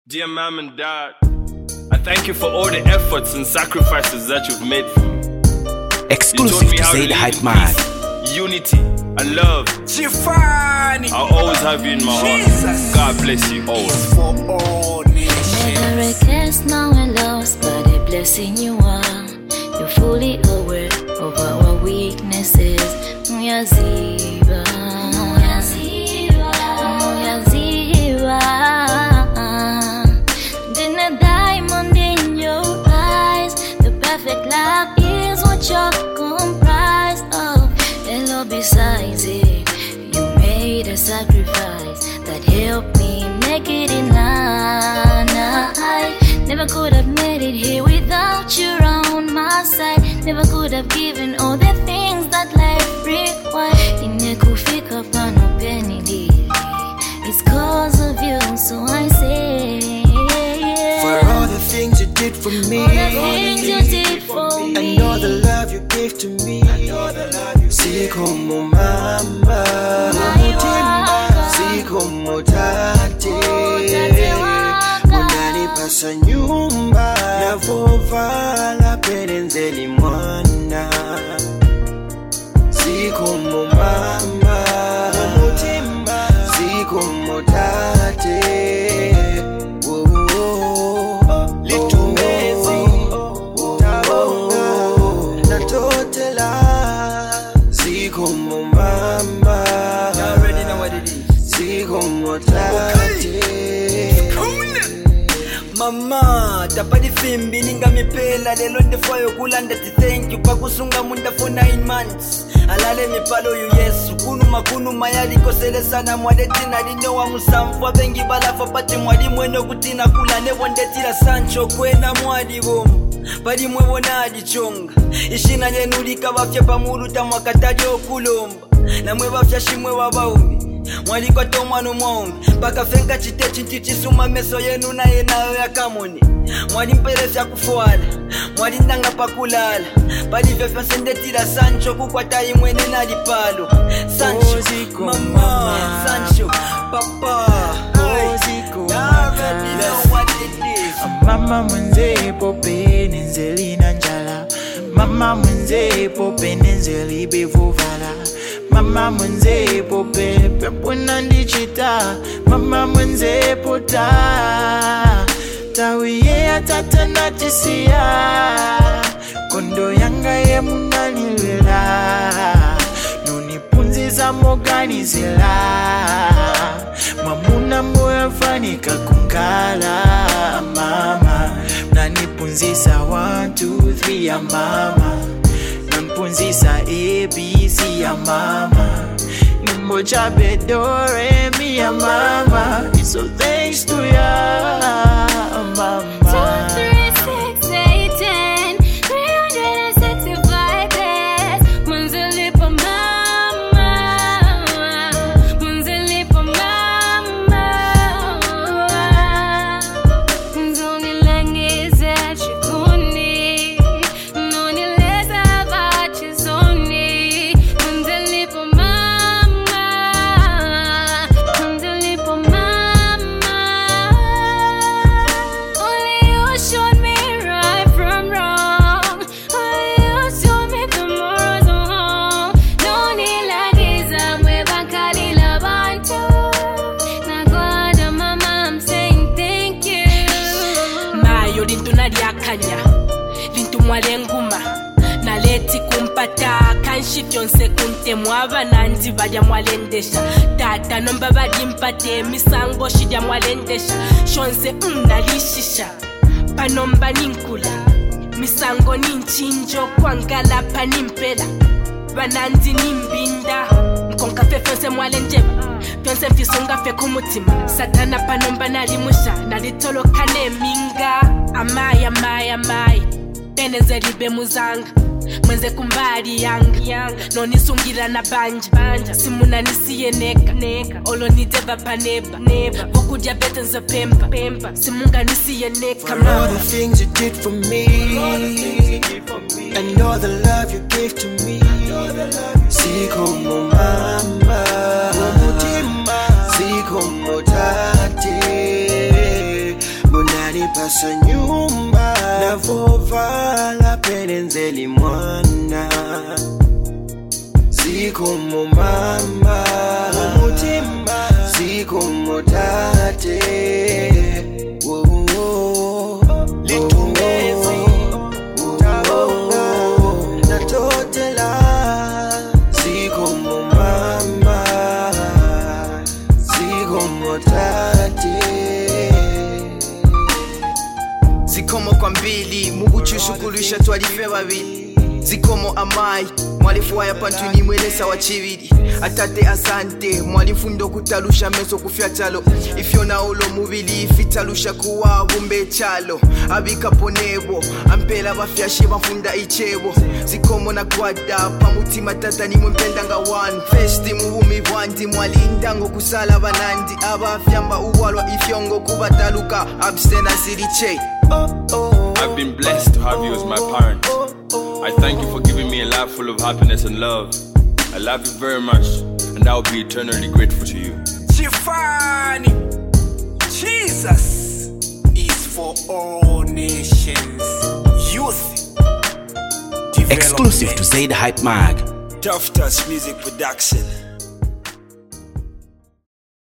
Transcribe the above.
Dear mom and dad, I thank you for all the efforts and sacrifices that you've made for me. Exclusive to Say the Hype Man. Unity and love. I'll always have you in my heart. God bless you always. For all nations. Never regrets now we're lost, but a blessing you are. You're fully aware of our weaknesses. Muyaziba, Muyaziba, Muyaziba. Then a diamond in your eyes. The perfect love is what you're comprised of. And Lord, besides it, you made a sacrifice that helped me make it in line. I never could have made it here without you around my side. Never could have given all the things that life required. Inekufika pano penny daily. It's cause of you, so I say. For all the things you did for me, All the things you did for me, and all the love you gave to me. Si como mama, si como tate, unanipasa nyumba na vovala perenzeli mwana. Si como mama, si como tate. Mama, tapadi fimbi ninga mipela lelo ndefoyo kulanda ti thank you pakusunga munda for 9 months. Alale mipalo yu Yesu kunu mayali kosele sana mwadetina linyowa musamfu abengi balafa pati mwadi mweno kutina kula nebondetila sancho kwena mwadi bomu padi mwebona adichonga ishina nyenulika bafya pamuluta mwakatali okulomba na mwebafya shimwe wabaumi mwali kwa tomwano mwombi baka fenka chite chinti chisuma meso yenu na yenayo ya kamoni mwali mperefya kufuala mwali ndanga pakulala pali vyofya sendetila sancho kukwata imwene nalipalo sancho mama sancho papa mama mwenzepo penenzeli na njala mama mwenzepo penenzeli bevuvala mama mwenzepo pepe puna ndichita mama mwenzepo tawiye atata natisia kondo yanga ye munanilila nunipunziza moganizila mamuna moya fanika kunkala mama nanipunzisa 1, 2, 3 ya mama nampunzisa ABC ya mama Nimbo chabe dore mi ya mama. So thanks to ya mama. 2, 3, 6, 8, 10, 365 days. Munzilipa mama, munzilipa mama. Nzonilengeze chikuni, nonileza vachizoni. Munzilipa mama, munzilipa mama. Only you showed me right from wrong. Only you showed me the morals of wrong. Nonilagiza mwebakali la bantu. Nakwada mama, I'm saying thank you. Mayo lintu naliakanya lintu mwalenguma naleti kumpata kanshi fyonse kunte mwaba nanzi balya mwalendesha tata nomba balimpate misango shidya mwalendesha shonse nalishisha panomba ninkula misango ninchinjo kwangala panimpela bananzi nimbinda nkonka fe fyonse mwalenjeba fyonse mfisunga fe kumutima satana panomba nalimusha nalitolokane minga amai benezeli bemuzanga mwenze kumbali yanga nonisungira na banja simuna nisiye neka olo nideva paneba vokudya bete nza pemba simunga nisiye neka for all the things you did for me and all the love you gave to me. Si como mama, si como tate, nipasa nyumba navovala penenzeli mwana zikomo mama umutima zikomo tate litumezi ndatotela zikomo mama zikomo tate zikomo kwa mbili mukuchushukuluisha twalife babili zikomo amai mwalifuwaya pantu nimwelesa wa chivili atate asante mwalifundo kutalusha meso kufya chalo ifyona ulo mubili ifitalusha kuwa bumbe chalo abikaponebo ampela bafyashe bafunda ichebo zikomo na kwada pamutima tata nimwe mpendanga one festi mubumi bwandi mwalindango kusala banandi abafyamba uwalwa ifyongo kubataluka abstena ziriche. I've been blessed to have you as my parent. I thank you for giving me a life full of happiness and love. I love you very much, and I will be eternally grateful to you. Chifani, Jesus is for all nations. Youth. Exclusive to Zaid Hype Mag. Tough Touch Music Production.